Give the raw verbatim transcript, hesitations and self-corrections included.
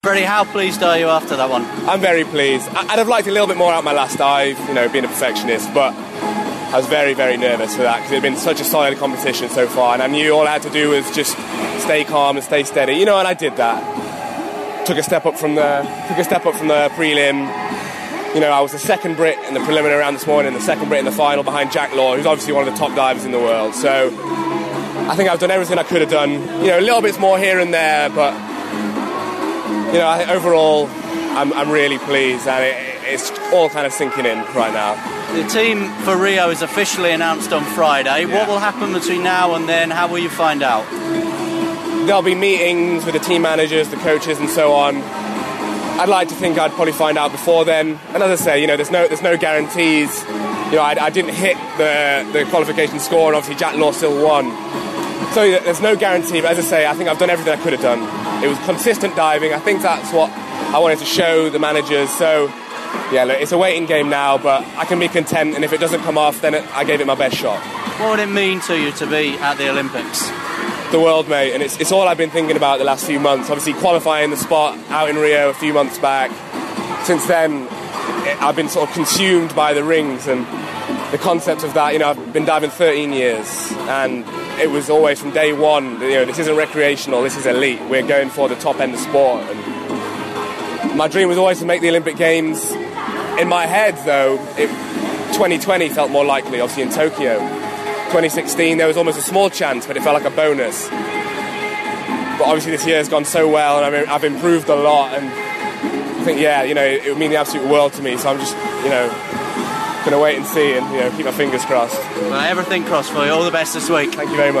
Freddie, how pleased are you after that one? I'm very pleased. I'd have liked a little bit more out my last dive, you know, being a perfectionist, but I was very, very nervous for that because it had been such a solid competition so far, and I knew all I had to do was just stay calm and stay steady, you know, and I did that. Took a step up from the took a step up from the prelim. You know, I was the second Brit in the preliminary round this morning, the second Brit in the final behind Jack Law, who's obviously one of the top divers in the world. So I think I've done everything I could have done. You know, a little bit more here and there, but you know, I think overall, I'm, I'm really pleased, and it, it's all kind of sinking in right now. The team for Rio is officially announced on Friday. Yeah. What will happen between now and then? How will you find out? There'll be meetings with the team managers, the coaches, and so on. I'd like to think I'd probably find out before then. And as I say, you know, there's no there's no guarantees. You know, I, I didn't hit the the qualification score, and obviously Jack Law still won. So there's no guarantee. But as I say, I think I've done everything I could have done. It was consistent diving. I think that's what I wanted to show the managers. So, yeah, look, it's a waiting game now, but I can be content, and if it doesn't come off, then it, I gave it my best shot. What would it mean to you to be at the Olympics? The world, mate, and it's, it's all I've been thinking about the last few months. Obviously, qualifying the spot out in Rio a few months back. Since then, it, I've been sort of consumed by the rings and the concept of that. You know, I've been diving thirteen years, and it was always from day one, you know, this isn't recreational, this is elite. We're going for the top end of sport. And my dream was always to make the Olympic Games. In my head, though, it, twenty twenty felt more likely, obviously in Tokyo. twenty sixteen, there was almost a small chance, but it felt like a bonus. But obviously this year has gone so well, and I've, I've improved a lot, and I think, yeah, you know, it would mean the absolute world to me, so I'm just, you know, going to wait and see and, you know, keep my fingers crossed. Well, everything crossed for you. All the best this week. Thank you very much.